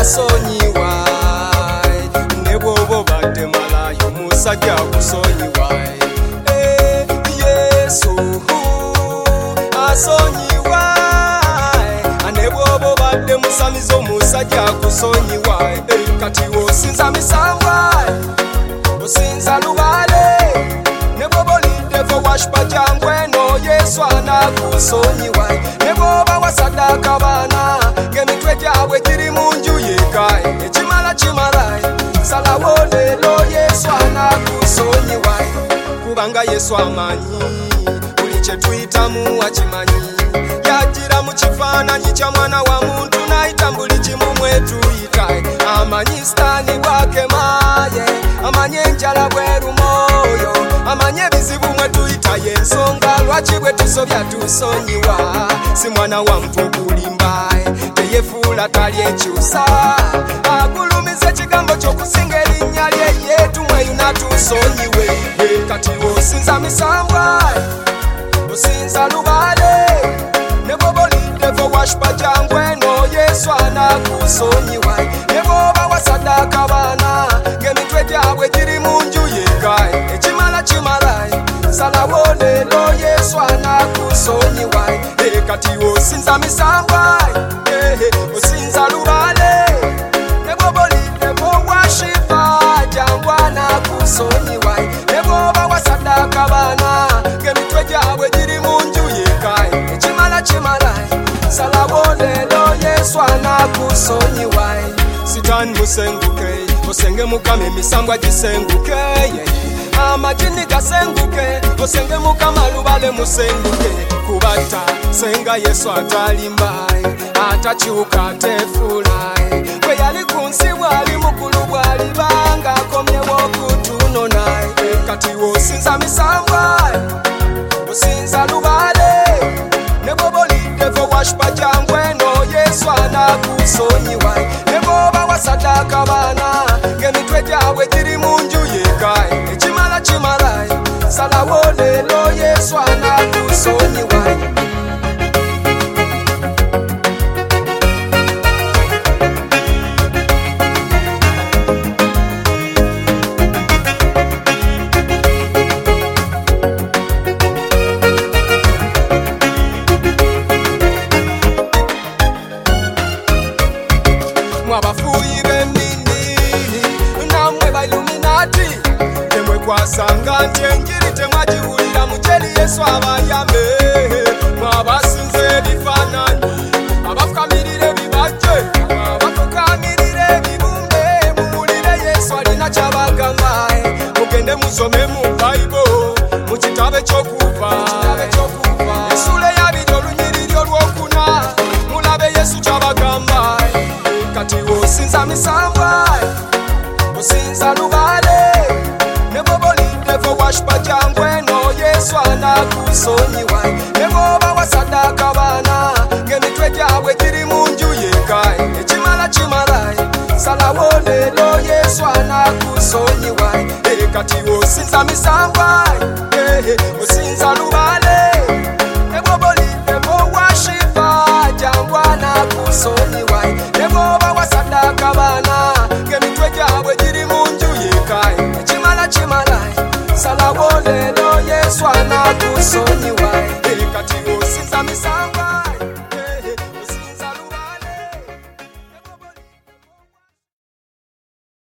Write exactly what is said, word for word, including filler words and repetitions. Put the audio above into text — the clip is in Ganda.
wasonyiwa ne bwoba obadde malayo musajja akusonyiwa. Eh, Yesu asonyiwa ne bwoba obadde musamiza omusajja akusonyiwa. Eh, kati osinza misambwa osinza lubale ne bwoba oliddevo washipa jangu eno Yesu anakusonyiwa. Ne bwoba wasaddaaka baana ng'emitwe gyabwe giri mu nju yeka ekimala kimala salawo leero Yesu anakusonyiwa. Kubanga Yesu amanyi buli kye tuyitamu akimanyi. Yajjira mu kifaananyi kya mwana wa muntu n'ayita buli kimu mwetuyita. Amanyi sitaani bwakemaye, amanyi enjala bwerumooyo, amanyi ebizibu mwe tuyita y'ensonga lwaki bwe tusobya tusonyiwa. Si mwana wa muntu okulimba teyefuula tali ekyusa, agulumiza ekigambo ky'okusinga erinnya lye yeetu mweyuna tusonyiwe. Kati osinza misambwa osinza lubale ne bwoba oliddevo washipa jangu eno Yesu anakusonyiwa. Ne bwoba wasaddaaka baana ng'emitwe gyabwe giri mu nju yeka ekimala kimala salawo leero Yesu anakusonyiwa. Kati osinza misambwa osinza lubale ne bwoba oliddevo washipa jangu anakusonyiwa. Ne bwoba wasaddaaka baana ng'emitwe gyabwe giri mu nju yeka ekimala kimala salawo leero Yesu anakusonyiwa. Sitaani musenguke osenge Mukama emisambwa gisenguke, amagini gasenguke osenge Mukama lubale musenguke. Kubata senga Yesu atalimba atakyuka atefuula bwe yali ku nsi bwali mukulu bwalibanga akomyewo okutunona. Kati osinza misambwa osinza lubale ne bwoba oliddevo washipa jangu eno Yesu anakusonyiwa. Ne bwoba wasaddaaka baana ng'emitwe gyabwe giri mu nju yeka ekimala kimala salawo leero Yesu anakusonyiwa. Mwabafuuyi b'ennimi nammwe Bailluminati temwekwasanga nti enjiri temwagiwulira mukyeri Yesu abayambe. Mwabasinza ebifaananyi abafukamirira ebibajje abafukamirira ebibumbe muwulire Yesu alina kyabagamba. Mugende musome mu Bayibuli mu kitabo ekyokuva essula eyabiri olunyiriri olwokuna mulabe Yesu kyabagamba. Kati osinza misambwa osinza lubale ne bwoba oliddevo washipa jangu eno Yesu anakusonyiwa. Ne bwoba wasaddaaka baana ng'emitwe gyabwe giri mu nju yeka ekimala kimala salawo leero Yesu anakusonyiwa. Kati osinza misambwa osinza lubale ne bwoba oliddevo washipa jangu anakusonyiwa. Ne bwoba wasaddaaka baana ng'emitwe gyabwe giri mu nju yeka ekimala kimala salawo leero Yesu anakusonyiwa.